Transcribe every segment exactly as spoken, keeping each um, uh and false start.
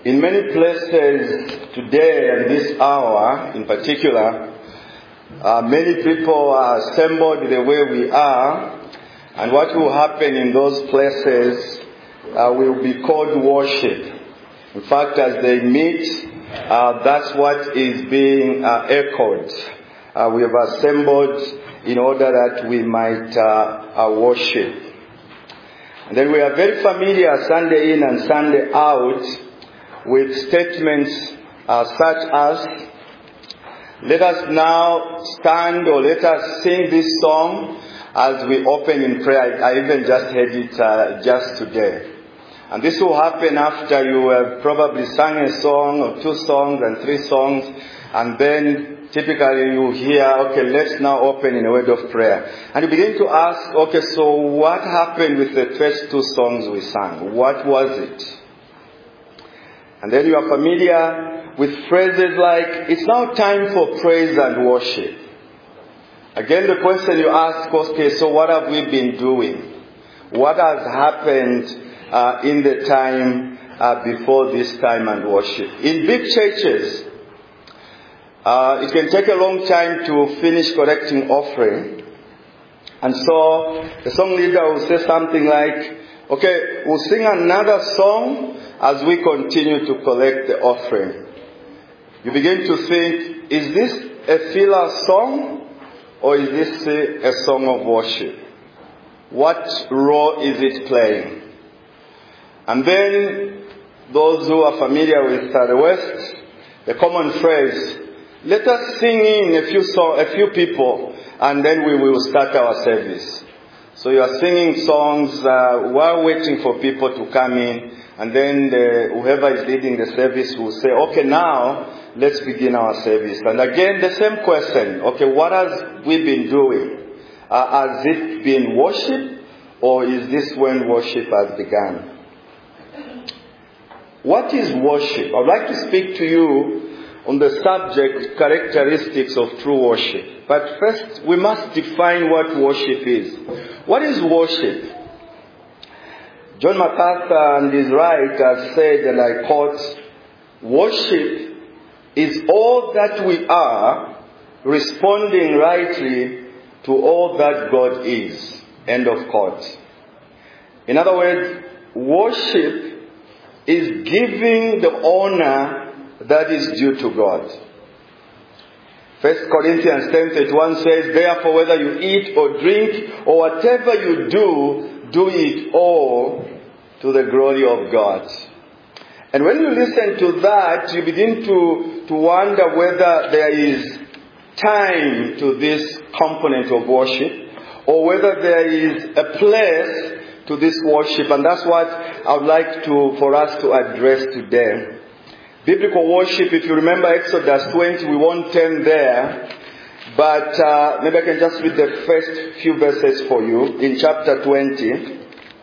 In many places today and this hour in particular, uh, many people are assembled the way we are, and what will happen in those places uh, will be called worship. In fact, as they meet, uh, that's what is being uh, echoed. Uh, we have assembled in order that we might uh, uh, worship. And then we are very familiar Sunday in and Sunday out with statements uh, such as, let us now stand or let us sing this song as we open in prayer. I even just heard it uh, just today. And this will happen after you have probably sung a song or two songs and three songs, and then typically you hear, okay, let's now open in a word of prayer. And you begin to ask, okay, so what happened with the first two songs we sang? What was it? And then you are familiar with phrases like, it's now time for praise and worship. Again, the question you ask, okay, so what have we been doing? What has happened uh, in the time uh, before this time and worship? In big churches, uh, it can take a long time to finish collecting offering. And so the song leader will say something like, okay, we'll sing another song as we continue to collect the offering. You begin to think, is this a filler song or is this a, a song of worship? What role is it playing? And then those who are familiar with uh, the West, the common phrase, let us sing in a few, so- a few people and then we will start our service. So you are singing songs uh, while waiting for people to come in, and then the, whoever is leading the service will say, okay, now let's begin our service. And again, the same question, okay, what has we been doing? Uh, has it been worship, or is this when worship has begun? What is worship? I'd like to speak to you on the subject, characteristics of true worship. But first, we must define what worship is. What is worship? John MacArthur and his right has said, and I quote, worship is all that we are responding rightly to all that God is. End of quote. In other words, worship is giving the honor that is due to God. First Corinthians ten thirty-one says, therefore whether you eat or drink or whatever you do, do it all to the glory of God. And when you listen to that, you begin to, to wonder whether there is time to this component of worship, or whether there is a place to this worship. And that's what I would like to for us to address today. Biblical worship, if you remember Exodus twenty, we won't turn there, but uh, maybe I can just read the first few verses for you. In chapter twenty,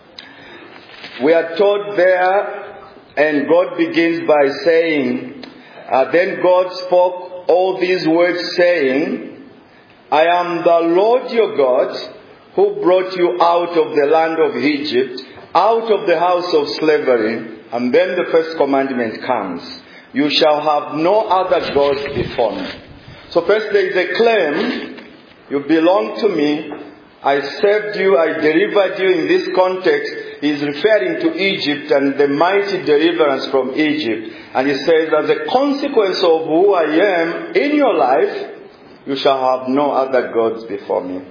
we are told there, and God begins by saying, uh, then God spoke all these words saying, I am the Lord your God, who brought you out of the land of Egypt, out of the house of slavery. And then the first commandment comes. You shall have no other gods before me. So first there is a claim, you belong to me, I saved you, I delivered you. In this context, he is referring to Egypt and the mighty deliverance from Egypt. And he says, as a consequence of who I am in your life, you shall have no other gods before me.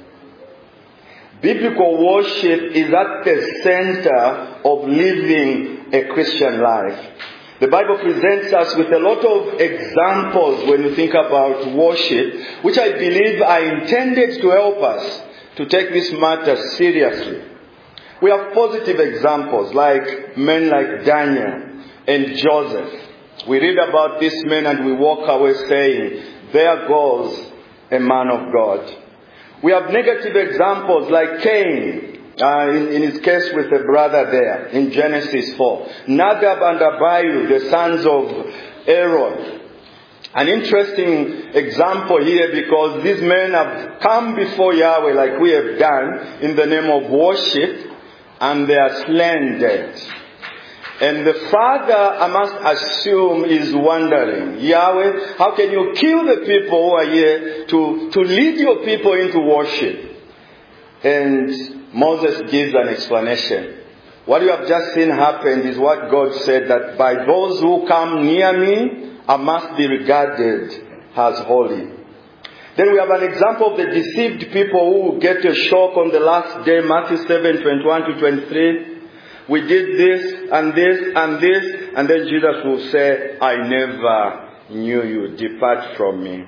Biblical worship is at the center of living a Christian life. The Bible presents us with a lot of examples when you think about worship, which I believe are intended to help us to take this matter seriously. We have positive examples like men like Daniel and Joseph. We read about these men and we walk away saying, there goes a man of God. We have negative examples like Cain, Uh, in, in his case with the brother there in Genesis four. Nadab and Abihu, the sons of Aaron. An interesting example here, because these men have come before Yahweh like we have done in the name of worship, and they are slain dead. And the father, I must assume, is wondering, Yahweh, how can you kill the people who are here to, to lead your people into worship? And Moses gives an explanation. What you have just seen happened is what God said, that by those who come near me, I must be regarded as holy. Then we have an example of the deceived people who will get a shock on the last day, Matthew seven, twenty-one to twenty-three. We did this and this and this, and then Jesus will say, I never knew you. Depart from me.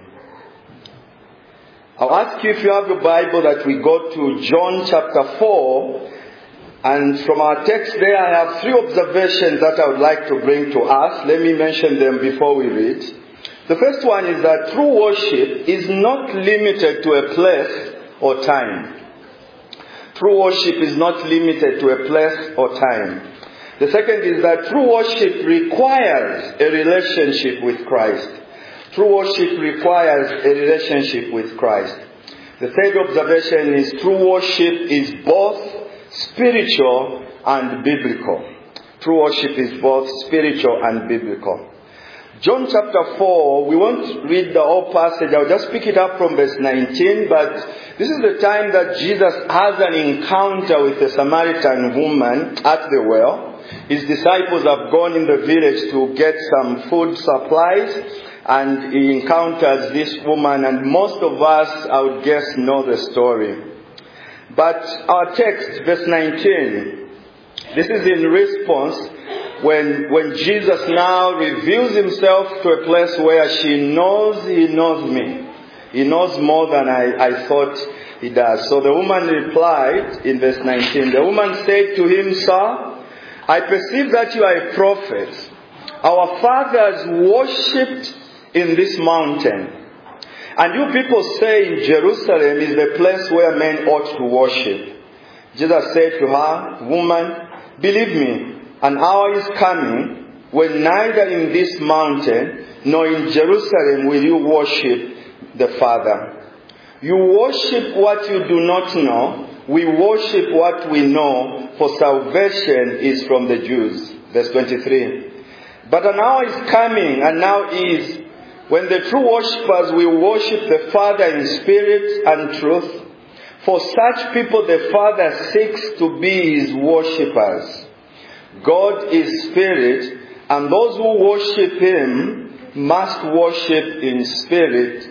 I'll ask you if you have your Bible that we go to John chapter four. And from our text there, I have three observations that I would like to bring to us. Let me mention them before we read. The first one is that true worship is not limited to a place or time. True worship is not limited to a place or time. The second is that true worship requires a relationship with Christ. True worship requires a relationship with Christ. The third observation is true worship is both spiritual and biblical. True worship is both spiritual and biblical. John chapter four, we won't read the whole passage. I'll just pick it up from verse nineteen. But this is the time that Jesus has an encounter with a Samaritan woman at the well. His disciples have gone in the village to get some food supplies. And he encounters this woman. And most of us, I would guess, know the story. But our text, verse nineteen, this is in response when, when Jesus now reveals himself to a place where she knows he knows me. He knows more than I, I thought he does. So the woman replied in verse nineteen, the woman said to him, Sir, I perceive that you are a prophet. Our fathers worshipped in this mountain. And you people say in Jerusalem is the place where men ought to worship. Jesus said to her, Woman, believe me, an hour is coming when neither in this mountain nor in Jerusalem will you worship the Father. You worship what you do not know. We worship what we know, for salvation is from the Jews. Verse twenty-three. But an hour is coming, and now is, when the true worshippers will worship the Father in spirit and truth. For such people the Father seeks to be his worshippers. God is spirit, and those who worship him must worship in spirit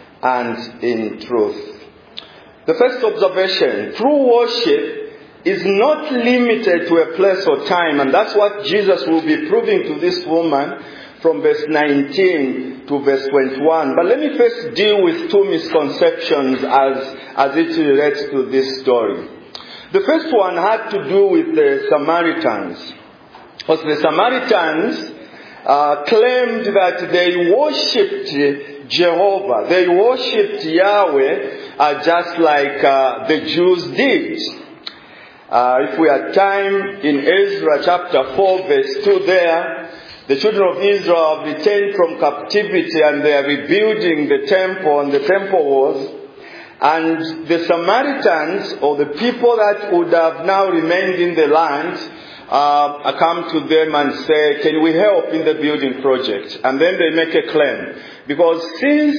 and in truth. The first observation, true worship is not limited to a place or time, and that's what Jesus will be proving to this woman from verse nineteen to verse twenty-one. But let me first deal with two misconceptions as, as it relates to this story. The first one had to do with the Samaritans. Because the Samaritans uh, claimed that they worshipped Jehovah. They worshipped Yahweh uh, just like uh, the Jews did. Uh, if we had time, in Ezra chapter four verse two there, the children of Israel have returned from captivity and they are rebuilding the temple and the temple walls. And the Samaritans, or the people that would have now remained in the land, uh, come to them and say, can we help in the building project? And then they make a claim. Because since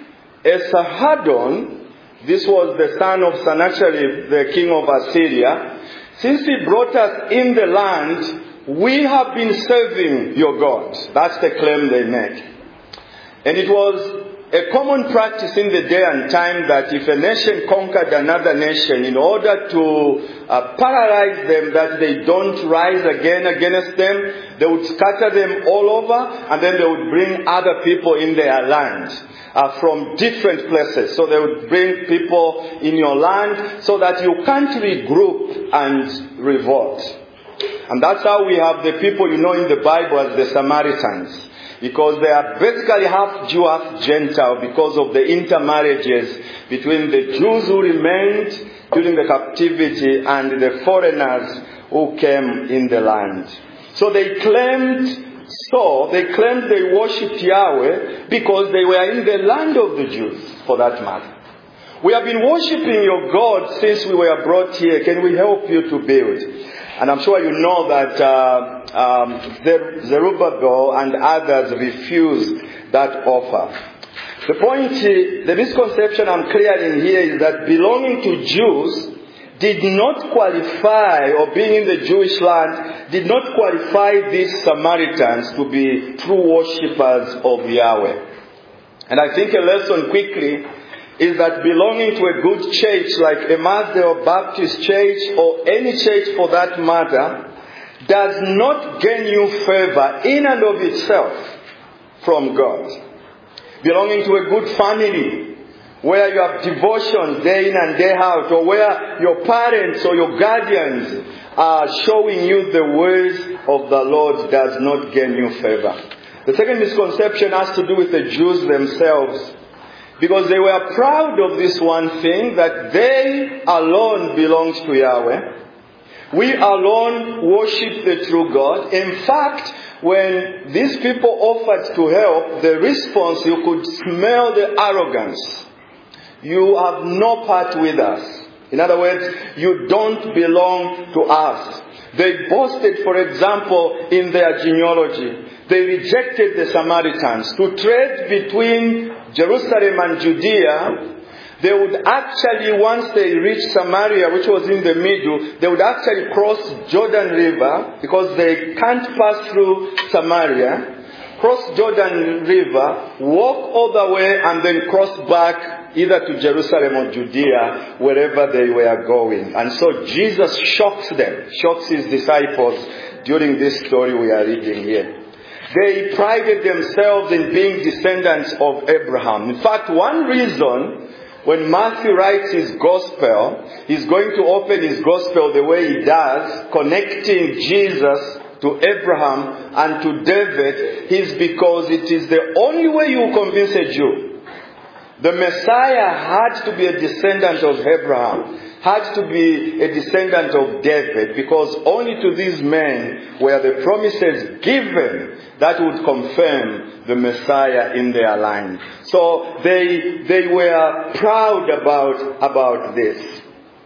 Esarhaddon, this was the son of Sennacherib, the king of Assyria, since he brought us in the land, we have been serving your God. That's the claim they make. And it was a common practice in the day and time that if a nation conquered another nation, in order to uh, paralyze them, that they don't rise again against them, they would scatter them all over, and then they would bring other people in their land uh, from different places. So they would bring people in your land so that you can't regroup and revolt. And that's how we have the people you know in the Bible as the Samaritans. Because they are basically half Jew, half Gentile, because of the intermarriages between the Jews who remained during the captivity and the foreigners who came in the land. So they claimed, so they claimed they worshipped Yahweh because they were in the land of the Jews, for that matter. We have been worshipping your God since we were brought here. Can we help you to build? And I'm sure you know that uh, um, Zerubbabel and others refused that offer. The point, the misconception I'm clearing here is that belonging to Jews did not qualify, or being in the Jewish land, did not qualify these Samaritans to be true worshippers of Yahweh. And I think a lesson quickly is that belonging to a good church like Emmanuel Baptist Church, or any church for that matter, does not gain you favor in and of itself from God. Belonging to a good family, where you have devotion day in and day out, or where your parents or your guardians are showing you the ways of the Lord, does not gain you favor. The second misconception has to do with the Jews themselves, because they were proud of this one thing, that they alone belonged to Yahweh. We alone worship the true God. In fact, when these people offered to help, the response, you could smell the arrogance. You have no part with us. In other words, you don't belong to us. They boasted, for example, in their genealogy. They rejected the Samaritans. To trade between Jerusalem and Judea, they would actually, once they reached Samaria, which was in the middle, they would actually cross Jordan River, because they can't pass through Samaria, cross Jordan River, walk all the way, and then cross back either to Jerusalem or Judea, wherever they were going. And so Jesus shocks them, shocks his disciples during this story we are reading here. They prided themselves in being descendants of Abraham. In fact, one reason when Matthew writes his gospel, he's going to open his gospel the way he does, connecting Jesus to Abraham and to David, is because it is the only way you convince a Jew. The Messiah had to be a descendant of Abraham, had to be a descendant of David, because only to these men were the promises given that would confirm the Messiah in their line. So they they were proud about, about this.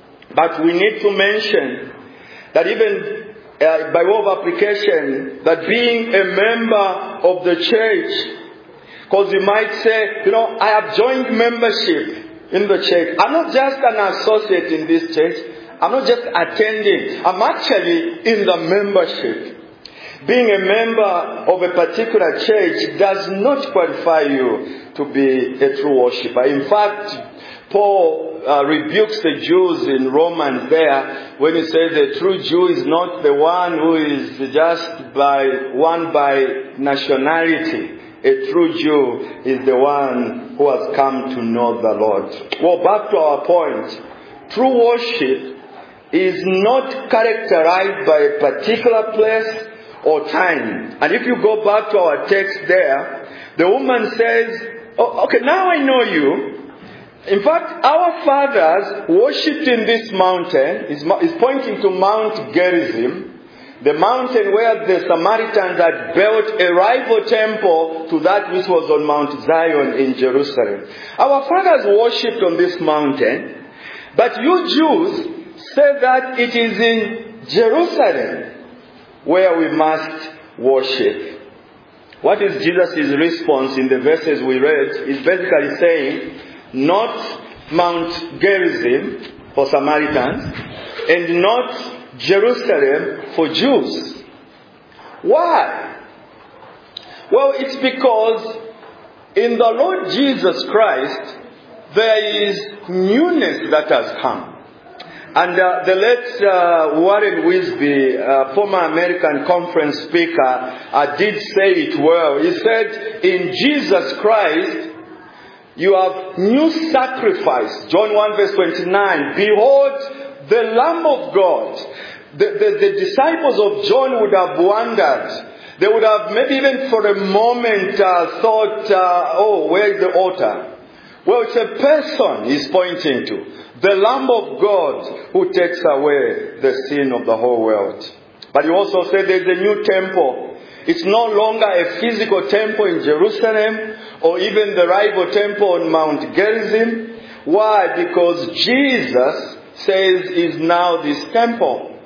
But we need to mention that even uh, by way of application, that being a member of the church, because you might say, you know, I have joined membership in the church. I'm not just an associate in this church. I'm not just attending. I'm actually in the membership. Being a member of a particular church does not qualify you to be a true worshipper. In fact, Paul uh, rebukes the Jews in Romans there when he says the true Jew is not the one who is just by one by nationality. A true Jew is the one who has come to know the Lord. Well, back to our point. True worship is not characterized by a particular place or time. And if you go back to our text there, the woman says, oh, okay, now I know you. In fact, our fathers worshipped in this mountain. Is pointing to Mount Gerizim, the mountain where the Samaritans had built a rival temple to that which was on Mount Zion in Jerusalem. Our fathers worshipped on this mountain, but you Jews say that it is in Jerusalem where we must worship. What is Jesus' response in the verses we read? He's basically saying, not Mount Gerizim for Samaritans, and not Jerusalem for Jews. Why? Well, it's because in the Lord Jesus Christ, there is newness that has come. And uh, the late uh, Warren Wisby, uh, former American conference speaker, uh, did say it well. He said, in Jesus Christ, you have new sacrifice. John one verse twenty-nine. Behold, the Lamb of God. The, the, the disciples of John would have wondered. They would have maybe even for a moment uh, thought, uh, oh, where is the altar? Well, it's a person he's pointing to. The Lamb of God who takes away the sin of the whole world. But he also said there's a new temple. It's no longer a physical temple in Jerusalem or even the rival temple on Mount Gerizim. Why? Because Jesus says is now this temple.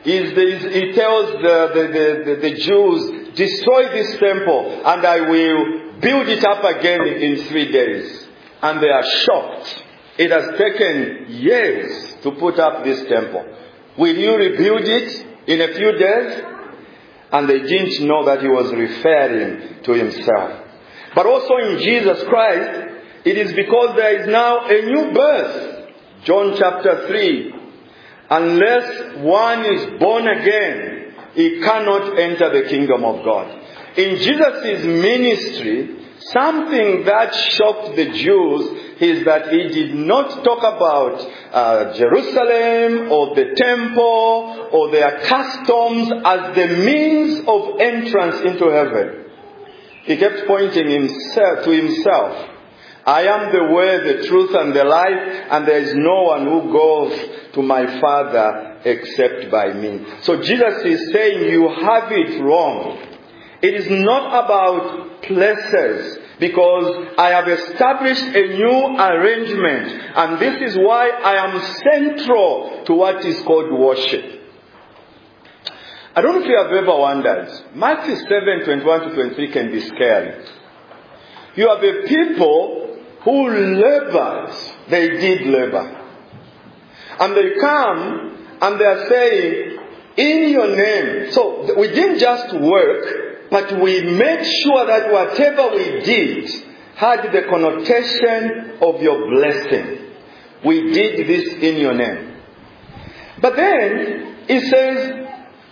Is the, he tells the, the, the, the, the Jews, destroy this temple and I will build it up again in three days. And they are shocked. It has taken years to put up this temple. Will you rebuild it in a few days? And they didn't know that he was referring to himself. But also in Jesus Christ, it is because there is now a new birth. John chapter three. Unless one is born again, he cannot enter the kingdom of God. In Jesus' ministry, something that shocked the Jews is that he did not talk about uh, Jerusalem or the temple or their customs as the means of entrance into heaven. He kept pointing himself to himself. I am the way, the truth, and the life, and there is no one who goes to my Father except by me. So Jesus is saying you have it wrong. It is not about places, because I have established a new arrangement, and this is why I am central to what is called worship. I don't know if you have ever wondered. Matthew seven, twenty-one to twenty-three can be scary. You have a people who labored, they did labor. And they come and they are saying, in your name. So we didn't just work, but we made sure that whatever we did had the connotation of your blessing. We did this in your name. But then it says,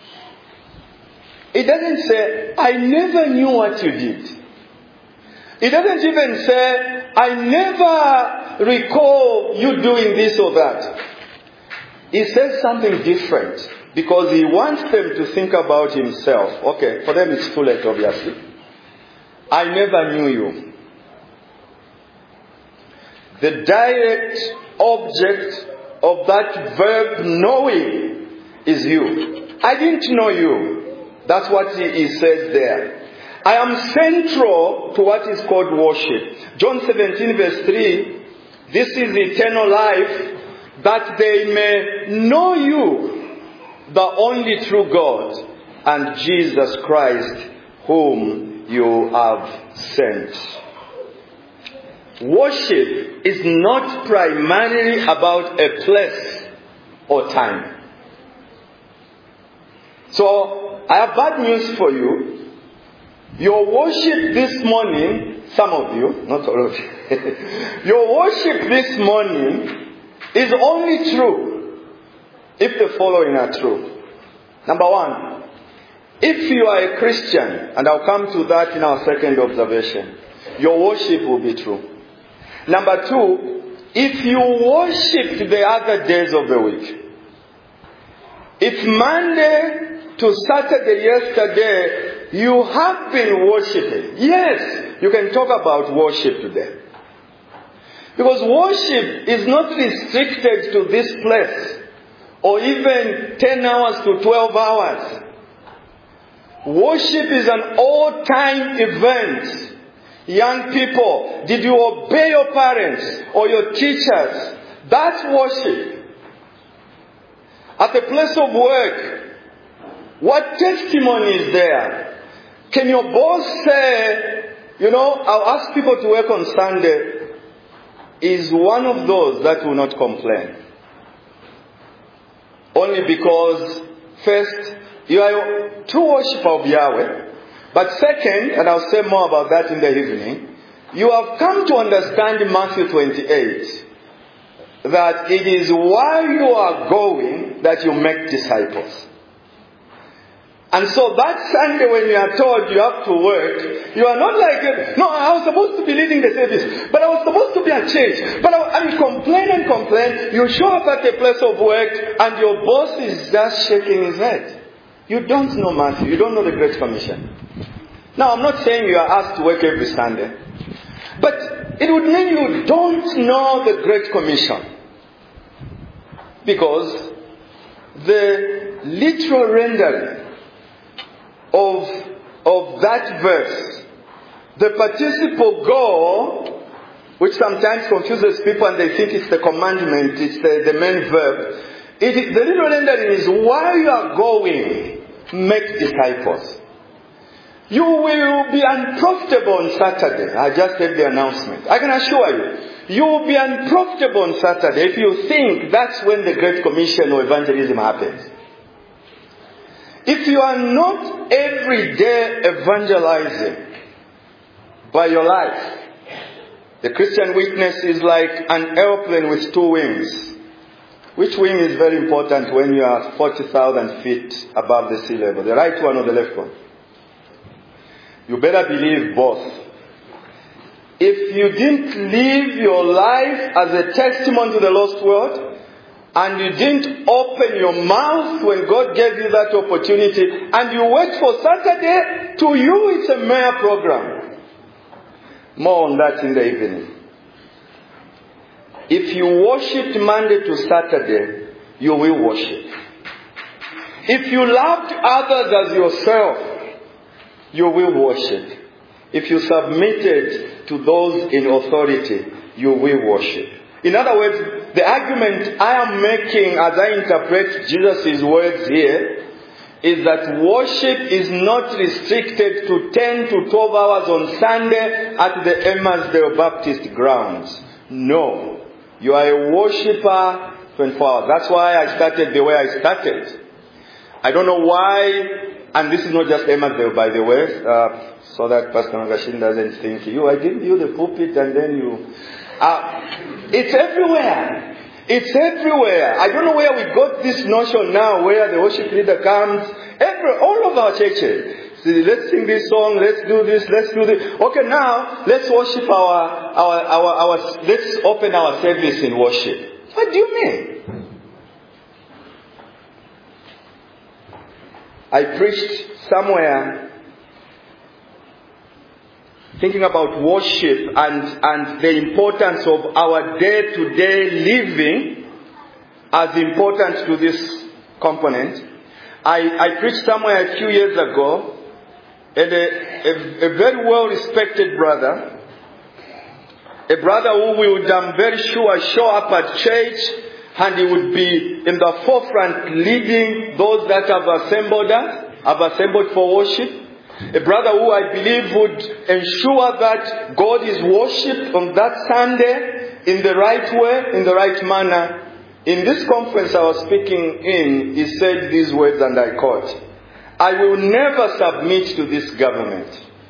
it doesn't say, I never knew what you did. It doesn't even say, I never recall you doing this or that. He says something different because he wants them to think about himself. Okay, for them it's too late, obviously. I never knew you. The direct object of that verb knowing is you. I didn't know you. That's what he, he says there. I am central to what is called worship. John seventeen verse three, this is eternal life, that they may know you, the only true God, and Jesus Christ, whom you have sent. Worship is not primarily about a place or time. So, I have bad news for you. Your worship this morning, some of you, not all of you, your worship this morning is only true if the following are true. Number one, if you are a Christian, and I'll come to that in our second observation, your worship will be true. Number two, if you worshipped the other days of the week, if Monday to Saturday yesterday, you have been worshipping. Yes, you can talk about worship today. Because worship is not restricted to this place. Or even ten hours to twelve hours. Worship is an all-time event. Young people, did you obey your parents or your teachers? That's worship. At the place of work, what testimony is there? Can your boss say, you know, I'll ask people to work on Sunday, is one of those that will not complain. Only because, first, you are a true worshiper of Yahweh. But second, and I'll say more about that in the evening, you have come to understand in Matthew twenty-eight that it is while you are going that you make disciples. And so that Sunday when you are told you have to work, you are not like, no, I was supposed to be leading the service, but I was supposed to be at church. But I, and complain and complain. You show up at the place of work and your boss is just shaking his head. You don't know Matthew. You don't know the Great Commission. Now, I'm not saying you are asked to work every Sunday. But it would mean you don't know the Great Commission. Because the literal rendering of, of that verse, the participle go, which sometimes confuses people and they think it's the commandment, it's the, the main verb, It is, the little rendering is, while you are going, make disciples. You will be unprofitable on Saturday. I just said the announcement. I can assure you, you will be unprofitable on Saturday if you think that's when the Great Commission or evangelism happens. If you are not every day evangelizing by your life, the Christian witness is like an airplane with two wings. Which wing is very important when you are forty thousand feet above the sea level? The right one or the left one? You better believe both. If you didn't live your life as a testimony to the lost world, and you didn't open your mouth when God gave you that opportunity, and you wait for Saturday, to you it's a mere program. More on that in the evening. If you worshipped Monday to Saturday, you will worship. If you loved others as yourself, you will worship. If you submitted to those in authority, you will worship. In other words, the argument I am making as I interpret Jesus' words here is that worship is not restricted to ten to twelve hours on Sunday at the Emmausdale Baptist grounds. No. You are a worshipper twenty-four hours. That's why I started the way I started. I don't know why, and this is not just Emmausdale, by the way, uh, so that Pastor Nagashin doesn't think, you, I give you the pulpit and then you... Uh, it's everywhere. It's everywhere. I don't know where we got this notion now, where the worship leader comes. Every, all of our churches. See, let's sing this song, let's do this, let's do this. Okay, now, let's worship our, our, our, our, let's open our service in worship. What do you mean? I preached somewhere thinking about worship and, and the importance of our day-to-day living as important to this component. I, I preached somewhere a few years ago, and a, a, a very well-respected brother, a brother who would, I'm very sure, show up at church, and he would be in the forefront leading those that have assembled us, have assembled for worship. A brother who I believe would ensure that God is worshipped on that Sunday in the right way, in the right manner. In this conference I was speaking in, he said these words, and I quote, I will never submit to this government.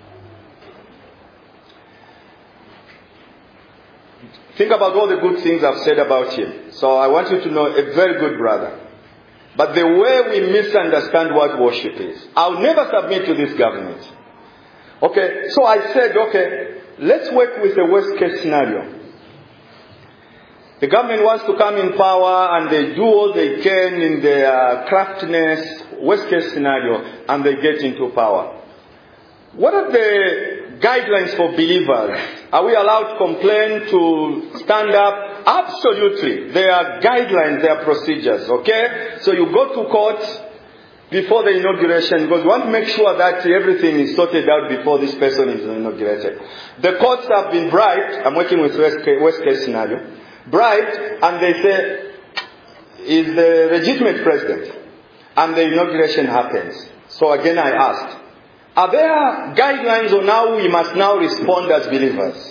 Think about all the good things I've said about him. So I want you to know, a very good brother. But the way we misunderstand what worship is. I'll never submit to this government. Okay, so I said, okay, let's work with the worst case scenario. The government wants to come in power and they do all they can in their craftiness, worst case scenario, and they get into power. What are the guidelines for believers? Are we allowed to complain, to stand up? Absolutely. There are guidelines, there are procedures, okay? So you go to court before the inauguration because you want to make sure that everything is sorted out before this person is inaugurated. The courts have been bribed. I'm working with worst case, worst case scenario. Bribed, and they say, is the legitimate president. And the inauguration happens. So again I asked, are there guidelines on how we must now respond as believers?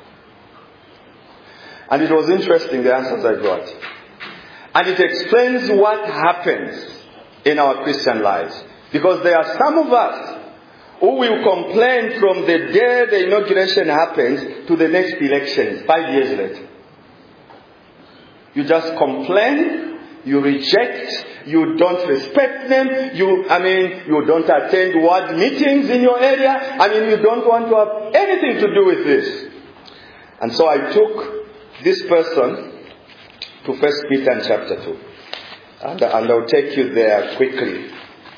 And it was interesting, the answers I got. And it explains what happens in our Christian lives. Because there are some of us who will complain from the day the inauguration happens to the next election, five years later. You just complain, you reject, you don't respect them, you, I mean, you don't attend ward meetings in your area, I mean, you don't want to have anything to do with this. And so I took this person to First Peter chapter two. And, and I'll take you there quickly.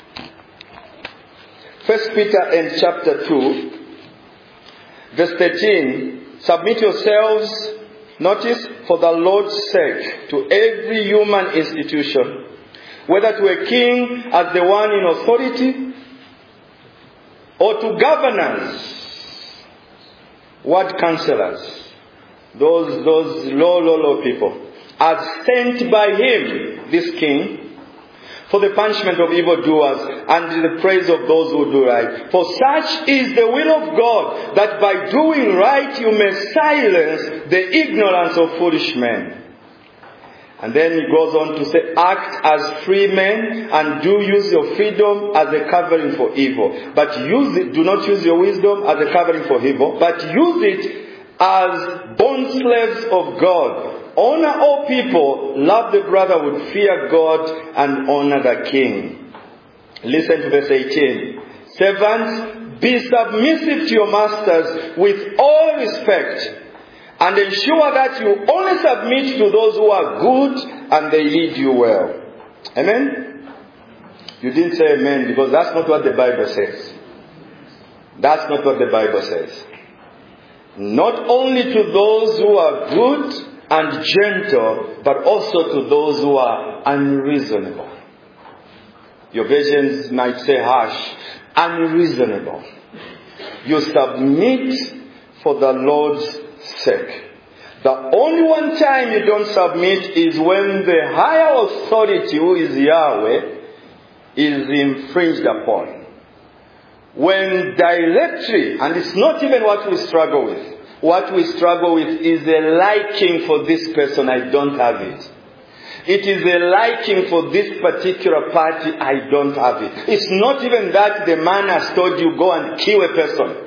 First Peter and chapter two, verse thirteen, submit yourselves, notice, for the Lord's sake, to every human institution, whether to a king as the one in authority, or to governors, ward counselors, those, those low, low, low people, as sent by him, this king, for the punishment of evildoers and the praise of those who do right. For such is the will of God, that by doing right you may silence the ignorance of foolish men. And then he goes on to say, act as free men and do use your freedom as a covering for evil. But use it, do not use your wisdom as a covering for evil, but use it as bond slaves of God. Honor all people, love the brotherhood, fear God, and honor the king. Listen to verse eighteen. Servants, be submissive to your masters with all respect, and ensure that you only submit to those who are good and they lead you well. Amen? You didn't say amen because that's not what the Bible says. That's not what the Bible says. Not only to those who are good and gentle, but also to those who are unreasonable. Your versions might say harsh. Unreasonable. You submit for the Lord's sake. The only one time you don't submit is when the higher authority, who is Yahweh, is infringed upon. When directly, and it's not even what we struggle with. What we struggle with is a liking for this person. I don't have it. It is a liking for this particular party. I don't have it. It's not even that the man has told you go and kill a person.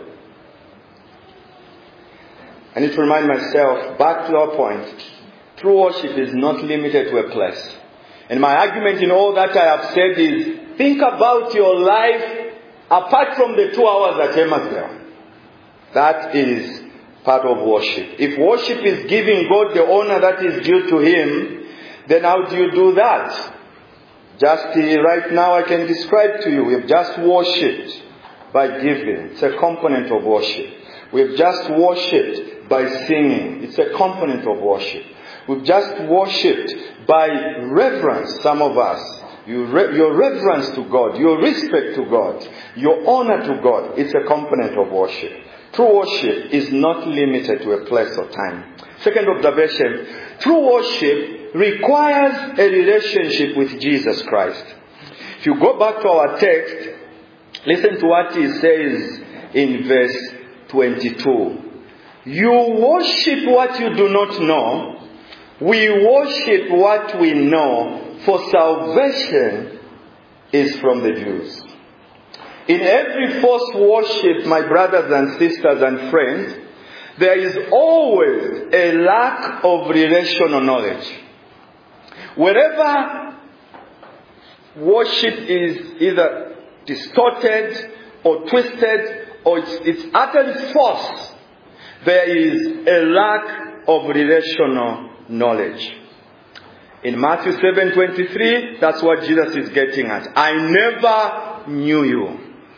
I need to remind myself, back to our point, true worship is not limited to a place. And my argument in all that I have said is, think about your life apart from the two hours at Emersville. That is part of worship. If worship is giving God the honor that is due to him, then how do you do that? Just uh, right now I can describe to you, we've just worshipped by giving. It's a component of worship. We've just worshipped by singing. It's a component of worship. We've just worshipped by reverence, some of us. You re- your reverence to God, your respect to God, your honor to God. It's a component of worship. True worship is not limited to a place or time. Second observation, true worship requires a relationship with Jesus Christ. If you go back to our text, listen to what he says in verse twenty-two. You worship what you do not know. We worship what we know, for salvation is from the Jews. In every false worship, my brothers and sisters and friends, there is always a lack of relational knowledge. Wherever worship is either distorted or twisted or it's, it's utterly false, there is a lack of relational knowledge. In Matthew seven twenty-three, that's what Jesus is getting at. I never knew you.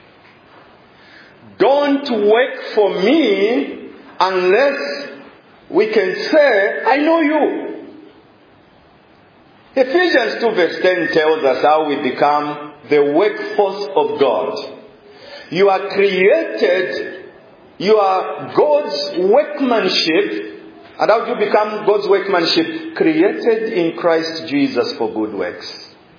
Don't wait for me unless we can say, I know you. Ephesians two verse ten tells us how we become the workforce of God. You are created, you are God's workmanship. And how do you become God's workmanship? Created in Christ Jesus for good works.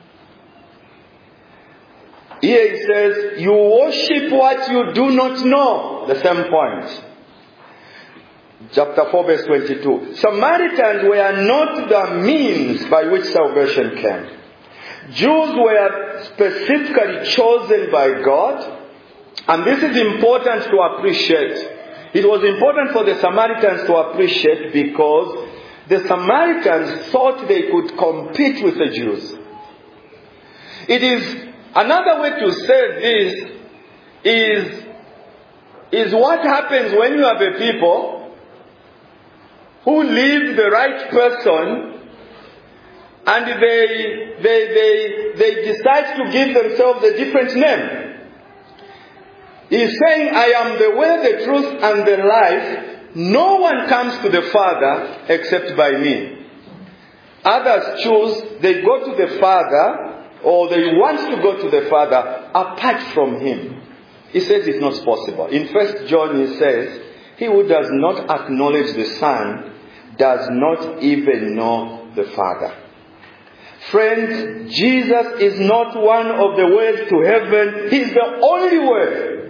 Here he says, you worship what you do not know. The same point. Chapter four verse twenty-two. Samaritans were not the means by which salvation came. Jews were specifically chosen by God. And this is important to appreciate. It was important for the Samaritans to appreciate because the Samaritans thought they could compete with the Jews. It is another way to say this is, is what happens when you have a people who leave the right person and they, they, they, they decide to give themselves a different name. He's saying, I am the way, the truth, and the life. No one comes to the Father except by me. Others choose, they go to the Father, or they want to go to the Father apart from Him. He says it's not possible. In First John he says, he who does not acknowledge the Son does not even know the Father. Friends, Jesus is not one of the ways to heaven. He is the only way.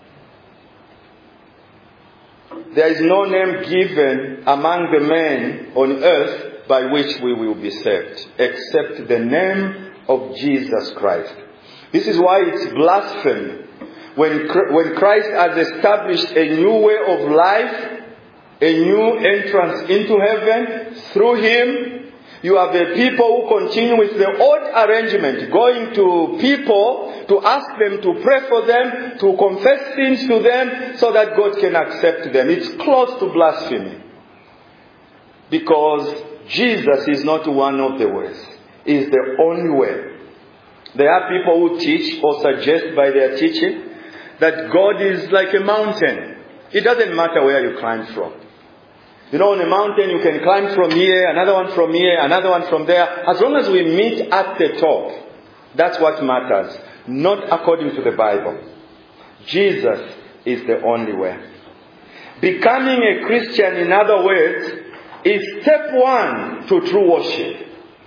There is no name given among the men on earth by which we will be saved, except the name of Jesus Christ. This is why it's blasphemy. When, when Christ has established a new way of life, a new entrance into heaven, through Him, you have the people who continue with the old arrangement, going to people to ask them to pray for them, to confess sins to them, so that God can accept them. It's close to blasphemy. Because Jesus is not one of the ways. He is the only way. There are people who teach or suggest by their teaching that God is like a mountain. It doesn't matter where you climb from. You know, on a mountain you can climb from here, another one from here, another one from there. As long as we meet at the top, that's what matters. Not according to the Bible. Jesus is the only way. Becoming a Christian, in other words, is step one to true worship.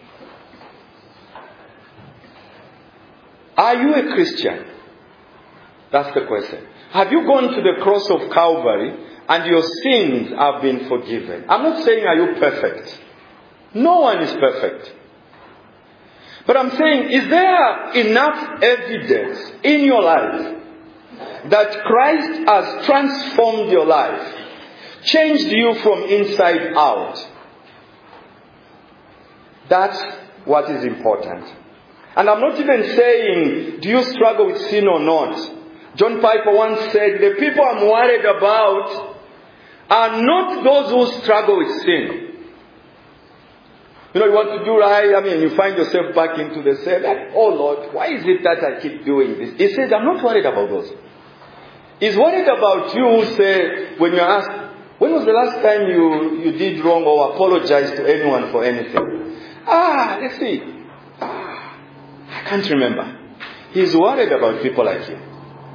Are you a Christian? That's the question. Have you gone to the cross of Calvary and your sins have been forgiven? I'm not saying are you perfect. No one is perfect. But I'm saying, is there enough evidence in your life that Christ has transformed your life, changed you from inside out? That's what is important. And I'm not even saying, do you struggle with sin or not? John Piper once said, the people I'm worried about are not those who struggle with sin. You know, you want to do right, I mean, you find yourself back into the cell. Like, oh Lord, why is it that I keep doing this? He says, I'm not worried about those. He's worried about you who say, when you're asked, when was the last time you, you did wrong or apologized to anyone for anything? Ah, let's see. Ah, I can't remember. He's worried about people like you.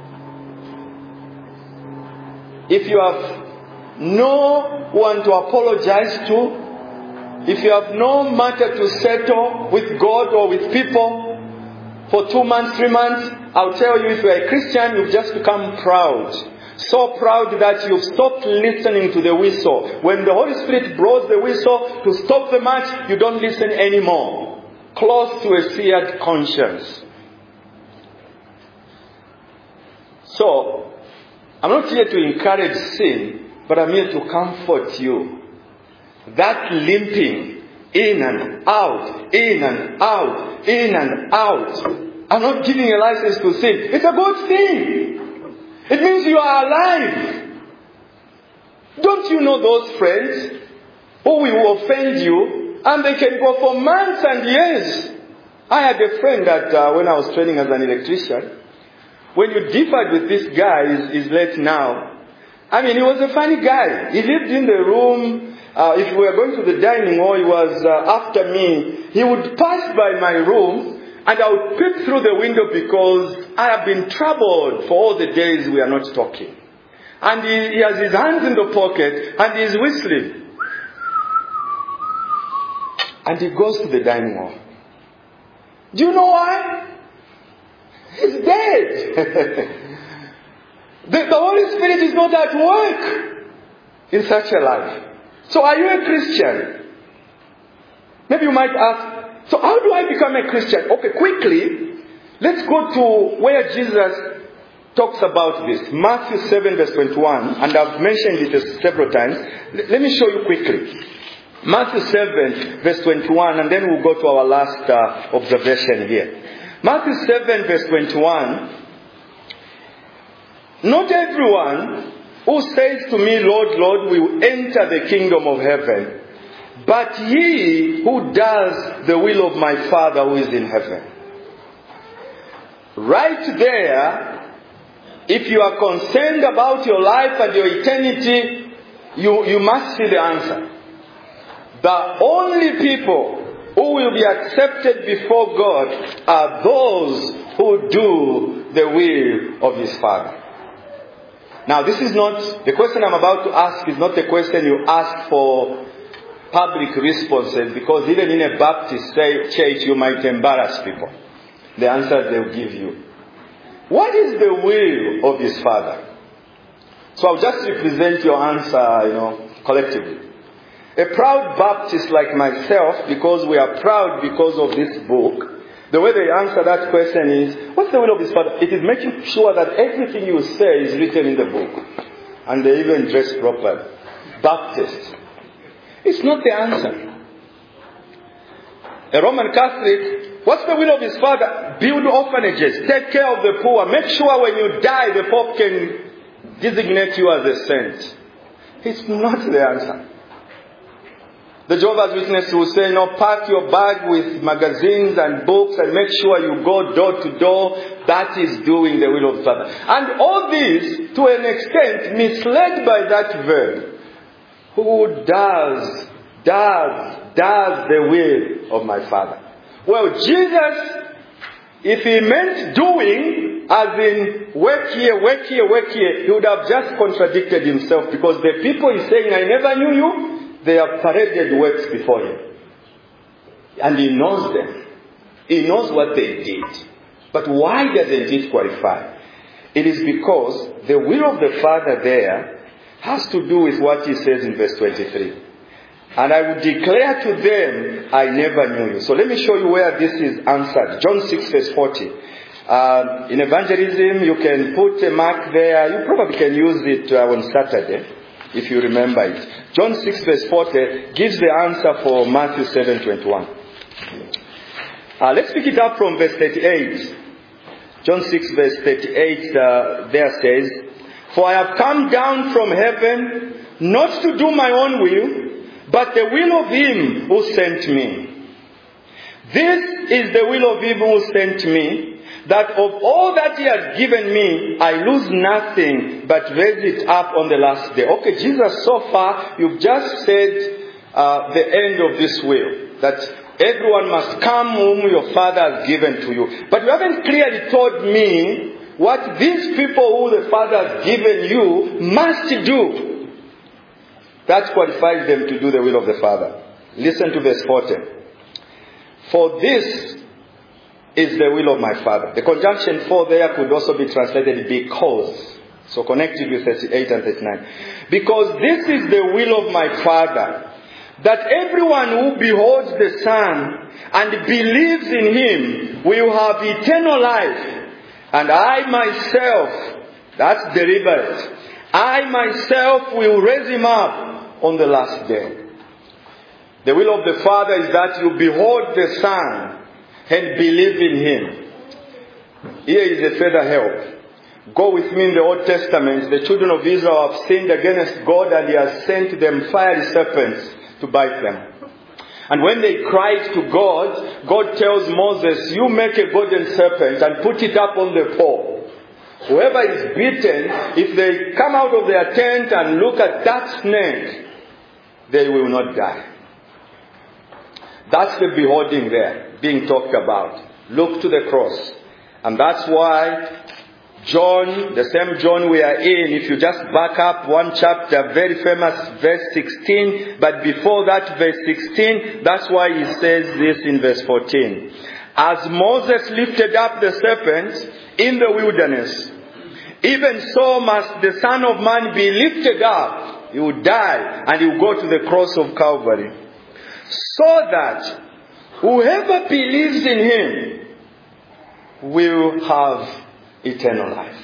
If you have no one to apologize to, if you have no matter to settle with God or with people for two months, three months, I'll tell you, if you're a Christian, you've just become proud. So proud that you've stopped listening to the whistle. When the Holy Spirit blows the whistle to stop the march, you don't listen anymore. Close to a seared conscience. So, I'm not here to encourage sin, but I'm here to comfort you. That limping in and out, in and out, in and out. I'm not giving a license to sin. It's a good thing. It means you are alive. Don't you know those friends who will offend you and they can go for months and years? I had a friend that uh, when I was training as an electrician, when you differed with this guy, he's, he's late now. I mean, he was a funny guy. He lived in the room. Uh, if we were going to the dining hall, he was uh, after me. He would pass by my room and I would peep through the window because I have been troubled for all the days we are not talking. And he, he has his hands in the pocket and he's whistling. And he goes to the dining hall. Do you know why? He's dead. the, the Holy Spirit is not at work in such a life. So are you a Christian? Maybe you might ask, so how do I become a Christian? Okay, quickly, let's go to where Jesus talks about this. Matthew seven verse twenty-one, and I've mentioned it several times. L- let me show you quickly. Matthew seven verse twenty-one, and then we'll go to our last uh, observation here. Matthew seven verse twenty-one. Not everyone who says to me, Lord, Lord, will enter the kingdom of heaven, but he who does the will of my Father who is in heaven. Right there, if you are concerned about your life and your eternity, you, you must see the answer. The only people who will be accepted before God are those who do the will of his Father. Now, this is not, the question I'm about to ask is not a question you ask for public responses, because even in a Baptist church you might embarrass people. The answers they will give you. What is the will of his Father? So I'll just represent your answer, you know, collectively. A proud Baptist like myself, because we are proud because of this book, the way they answer that question is, what's the will of his Father? It is making sure that everything you say is written in the book. And they even dress properly. Baptist. It's not the answer. A Roman Catholic, what's the will of his Father? Build orphanages, take care of the poor, make sure when you die the Pope can designate you as a saint. It's not the answer. The Jehovah's Witnesses will say, no, pack your bag with magazines and books and make sure you go door to door. That is doing the will of the Father. And all this, to an extent, misled by that verb. Who does, does, does the will of my Father? Well, Jesus, if he meant doing, as in work here, work here, work here, he would have just contradicted himself, because the people he's saying, I never knew you, they have paraded works before him. And he knows them. He knows what they did. But why doesn't it qualify? It is because the will of the Father there has to do with what he says in verse twenty-three. And I will declare to them, I never knew you. So let me show you where this is answered. John six verse forty. Uh, in evangelism, you can put a mark there. You probably can use it uh, on Saturday, if you remember it. John six verse forty gives the answer for Matthew seven twenty-one. Uh, let's pick it up from verse thirty-eight. John six verse thirty-eight uh, there says, for I have come down from heaven not to do my own will, but the will of him who sent me. This is the will of him who sent me, that of all that he has given me, I lose nothing, but raise it up on the last day. Okay, Jesus, so far, you've just said uh, the end of this will, that everyone must come whom your Father has given to you. But you haven't clearly told me what these people who the Father has given you must do. That qualifies them to do the will of the Father. Listen to verse forty. For this is the will of my Father. The conjunction for there could also be translated because. So connected with thirty-eight and thirty-nine. Because this is the will of my Father, that everyone who beholds the Son and believes in him will have eternal life. And I myself, that's deliberate, I myself will raise him up on the last day. The will of the Father is that you behold the Son and believe in him. Here is a further help. Go with me in the Old Testament. The children of Israel have sinned against God, and he has sent them fiery serpents to bite them. And when they cried to God, God tells Moses, you make a golden serpent and put it up on the pole. Whoever is bitten, if they come out of their tent and look at that snake, they will not die. That's the beholding there, being talked about. Look to the cross. And that's why John, the same John we are in, if you just back up one chapter, very famous verse sixteen, but before that verse sixteen, that's why he says this in verse fourteen. As Moses lifted up the serpent in the wilderness, even so must the Son of Man be lifted up. He will die and he will go to the cross of Calvary. So that whoever believes in him will have eternal life.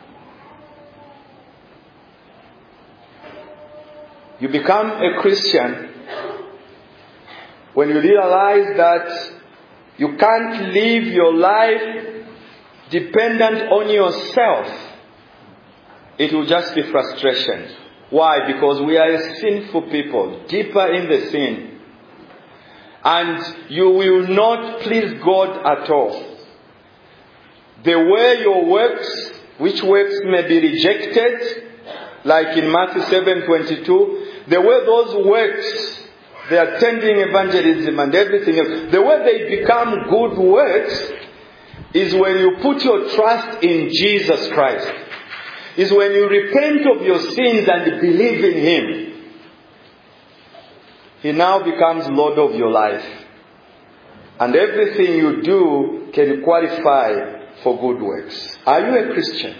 You become a Christian when you realize that you can't live your life dependent on yourself. It will just be frustration. Why? Because we are a sinful people, deeper in the sin. And you will not please God at all. The way your works, which works may be rejected, like in Matthew seven twenty-two, the way those works, they are tending evangelism and everything else, the way they become good works is when you put your trust in Jesus Christ. Is when you repent of your sins and believe in him. He now becomes Lord of your life. And everything you do can qualify for good works. Are you a Christian?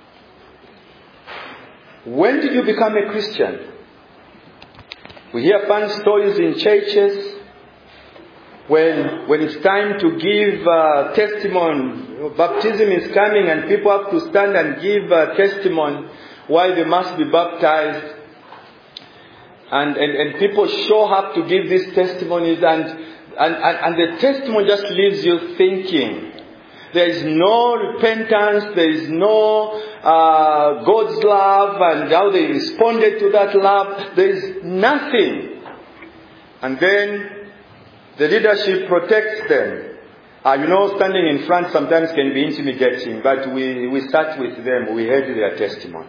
When did you become a Christian? We hear fun stories in churches when, when it's time to give uh, testimony. Baptism is coming and people have to stand and give uh, testimony why they must be baptized. And, and, and people show up to give these testimonies, and, and, and, and the testimony just leaves you thinking. There is no repentance, there is no uh, God's love and how they responded to that love. There is nothing. And then the leadership protects them. Uh, you know, standing in front sometimes can be intimidating, but we, we sat with them, we heard their testimony.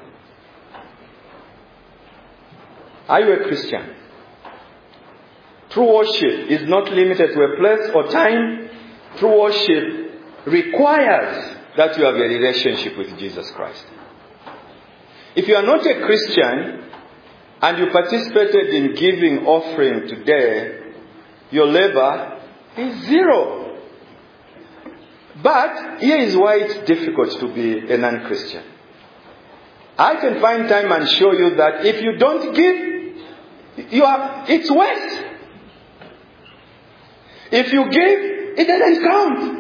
Are you a Christian? True worship is not limited to a place or time. True worship requires that you have a relationship with Jesus Christ. If you are not a Christian and you participated in giving offering today, your labor is zero. But here is why it's difficult to be a non-Christian. I can find time and show you that if you don't give, you are, it's waste. If you give, it doesn't count.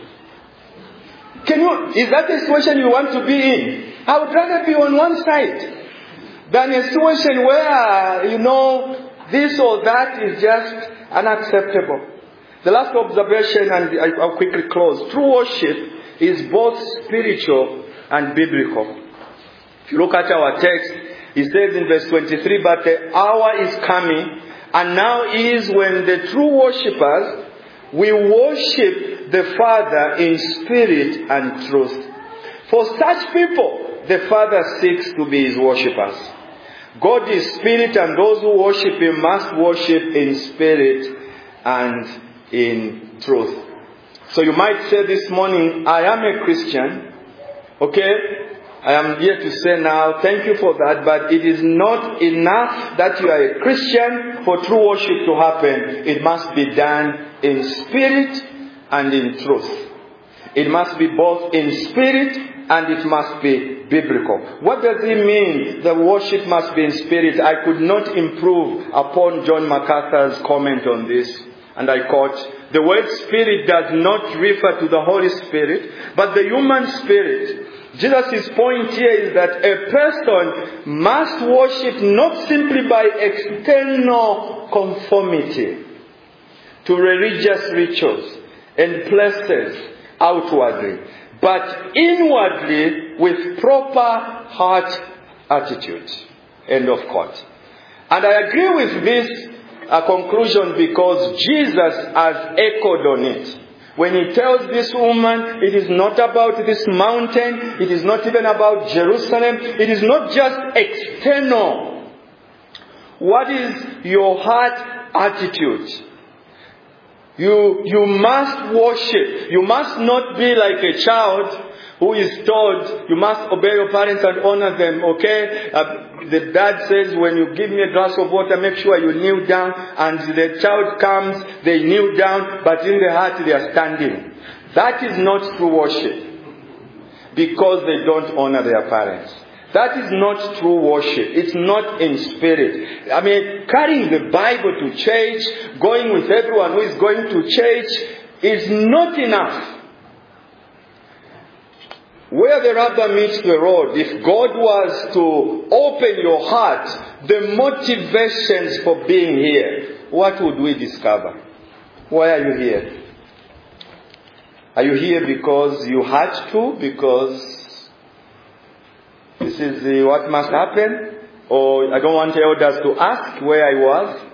Can you, is that a situation you want to be in? I would rather be on one side than a situation where, you know, this or that is just unacceptable. The last observation, and I'll quickly close. True worship is both spiritual and biblical. If you look at our text, it says in verse twenty-three, but the hour is coming, and now is when the true worshippers will worship the Father in spirit and truth. For such people, the Father seeks to be His worshippers. God is spirit, and those who worship Him must worship in spirit and in truth. So you might say this morning, I am a Christian. Okay? I am here to say now, thank you for that, but it is not enough that you are a Christian for true worship to happen. It must be done in spirit and in truth. It must be both in spirit and it must be biblical. What does it mean the worship must be in spirit? I could not improve upon John MacArthur's comment on this. And I quote, the word spirit does not refer to the Holy Spirit, but the human spirit. Jesus' point here is that a person must worship not simply by external conformity to religious rituals and places outwardly, but inwardly with proper heart attitude. End of quote. And I agree with this uh, conclusion because Jesus has echoed on it. When He tells this woman, it is not about this mountain, it is not even about Jerusalem, it is not just external. What is your heart attitude? You, you must worship. You must not be like a child who is told, you must obey your parents and honor them, okay? Uh, the dad says, when you give me a glass of water, make sure you kneel down. And the child comes, they kneel down, but in the heart they are standing. That is not true worship. Because they don't honor their parents. That is not true worship. It's not in spirit. I mean, carrying the Bible to church, going with everyone who is going to church, is not enough. Where the rubber meets the road, if God was to open your heart, the motivations for being here, what would we discover? Why are you here? Are you here because you had to? Because this is the, what must happen? Or I don't want elders to ask where I was.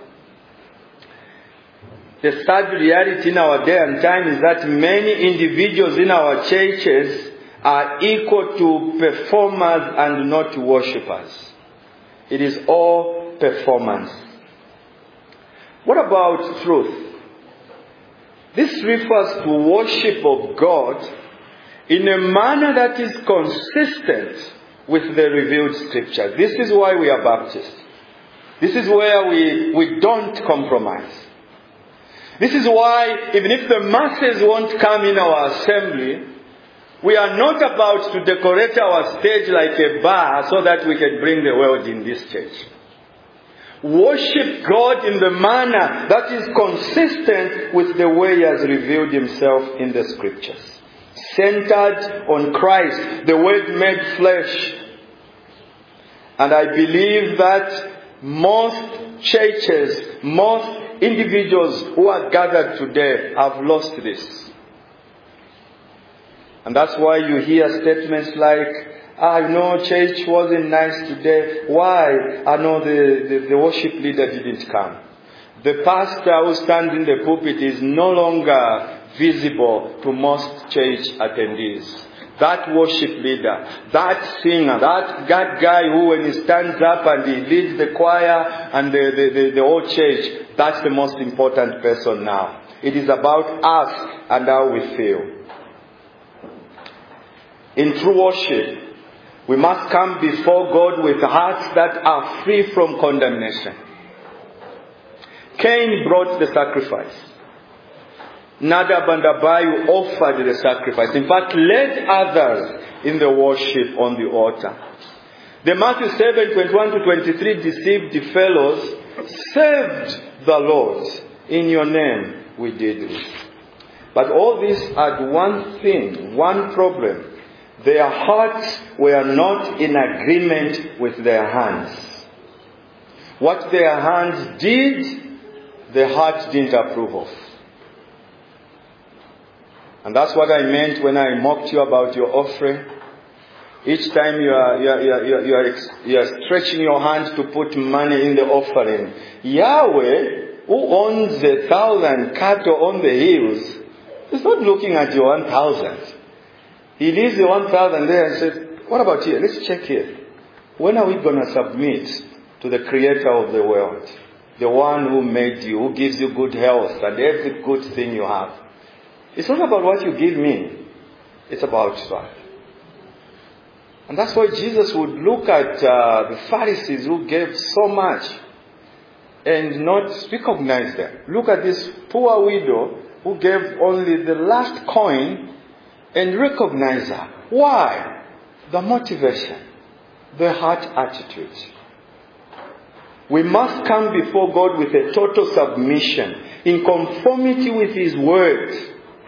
The sad reality in our day and time is that many individuals in our churches are equal to performers and not worshippers. It is all performance. What about truth? This refers to worship of God in a manner that is consistent with the revealed scripture. This is why we are Baptists. This is where we, we don't compromise. This is why, even if the masses won't come in our assembly, we are not about to decorate our stage like a bar so that we can bring the world in this church. Worship God in the manner that is consistent with the way He has revealed Himself in the Scriptures. Centered on Christ, the Word made flesh. And I believe that most churches, most individuals who are gathered today have lost this. And that's why you hear statements like, ah, you know, church wasn't nice today. Why? I know the, the, the worship leader didn't come. The pastor who stands in the pulpit is no longer visible to most church attendees. That worship leader, that singer, that, that guy who when he stands up and he leads the choir and the, the, the, the whole church, that's the most important person now. It is about us and how we feel. In true worship, we must come before God with hearts that are free from condemnation. Cain brought the sacrifice. Nadab and Abihu offered the sacrifice. In fact, led others in the worship on the altar. The Matthew seven, twenty-one to twenty-three deceived fellows served the Lord. In your name we did this. But all this had one thing, one problem. Their hearts were not in agreement with their hands. What their hands did, the heart didn't approve of. And that's what I meant when I mocked you about your offering. Each time you are, you are, you are, you are, you are, you are stretching your hand to put money in the offering, Yahweh, who owns a thousand cattle on the hills, is not looking at your one thousand. He leaves the one thousand there and says, what about here? Let's check here. When are we going to submit to the Creator of the world? The one who made you, who gives you good health and every good thing you have. It's not about what you give me. It's about God. And that's why Jesus would look at uh, the Pharisees who gave so much and not recognize them. Look at this poor widow who gave only the last coin and recognize her. Why? The motivation, the heart attitude. We must come before God with a total submission in conformity with His word.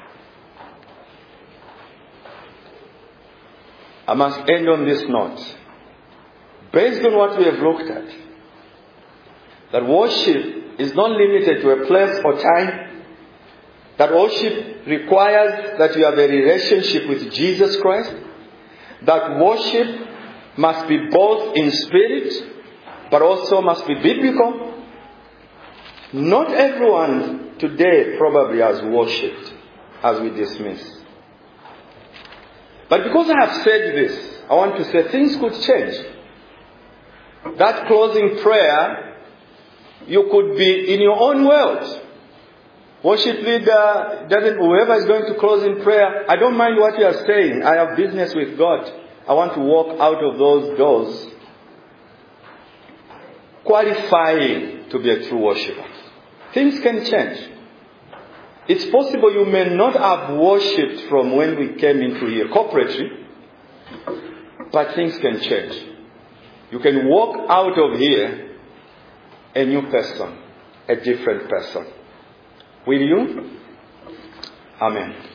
I must end on this note. Based on what we have looked at, that worship is not limited to a place or time. That worship requires that you have a relationship with Jesus Christ. That worship must be both in spirit, but also must be biblical. Not everyone today probably has worshipped as we dismiss. But because I have said this, I want to say things could change. That closing prayer, you could be in your own world. Worship leader doesn't, whoever is going to close in prayer, I don't mind what you are saying. I have business with God. I want to walk out of those doors qualifying to be a true worshiper. Things can change. It's possible you may not have worshipped from when we came into here corporately, but things can change. You can walk out of here a new person, a different person. Will you? Amen.